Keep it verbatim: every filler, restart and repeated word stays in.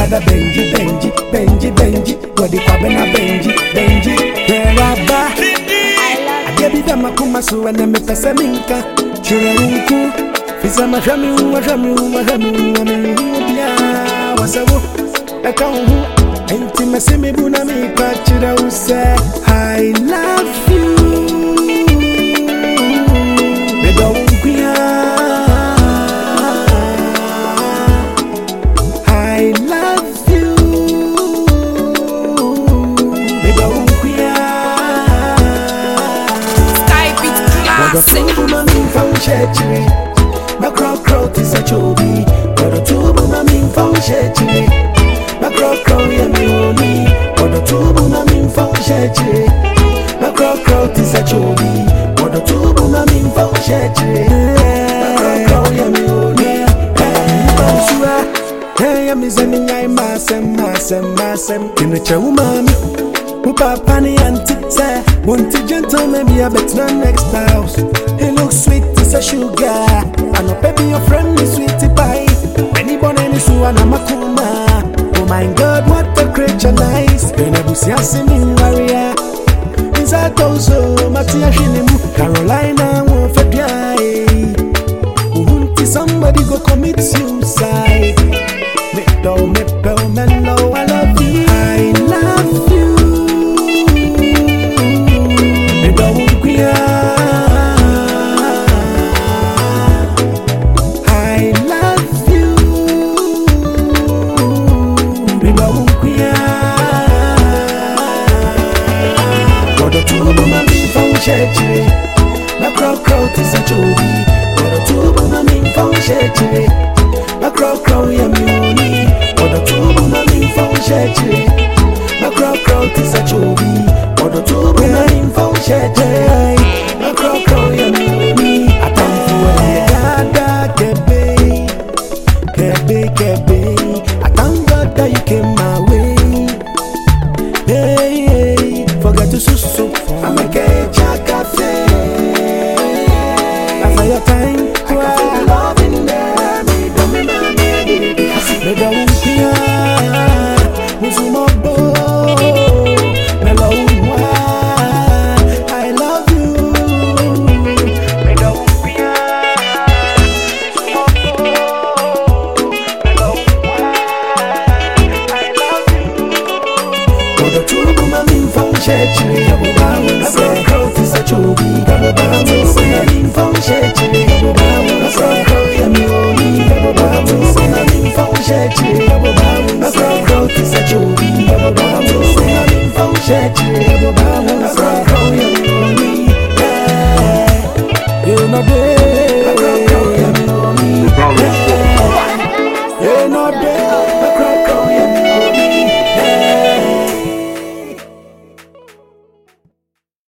another Benji, Benji, Benji, Benji. What the Kwabena Benji, Benji. Wheraba, I gave you the Makumasu and the Mepesaminka. Churunku, Fisama Shamu, Shamu, Shamu, Shamu, was a whoop. I can't intimacy me bunami pachira use. I love you. Me don't I love you. Me don't Skype it classic. Mami found churchy. My crow crow is a chobi. But a tubu mami found churchy. My crow crow ya me only. But a tubu mami found churchy. My crow crow is a chobi. But a tubu mami found churchy. My crow crow ya me only. Hey, I'm sending I masem, masem, masem. In the chow mami. Upa pani auntie say, want to gentleman be a better next house. He looks sweet as a sugar. I know baby your friend is sweetie pie. Anybody is who and I'm a kuma. Oh my God, what a creature nice. When I was yassing in Maria. Inside also, Matia Shinimu, Carolina, won't forget. Somebody go commit suicide. Me do me do me know I love you. I love you. Me don't queer. I love you. Me don't queer. Got a two woman from church. My crow crow is a chobi. Got a two woman from church. My crow crow ya me only. Got a two woman from church. My crow crow is a chobi. Got a two woman from church. My crow crow ya me only. I thank you a dada kebe, kebe kebe. I thank God that you came my way. Hey, hey, forget to susu. I'm a keja cafe. After your time, I can feel the love in there. Me don't me mommy, me don't fear. Musumobo, me love one. I love you. Me don't fear. Musumobo, me love one. I love you. Got a two woman from church. I'm a crowd is a chobi.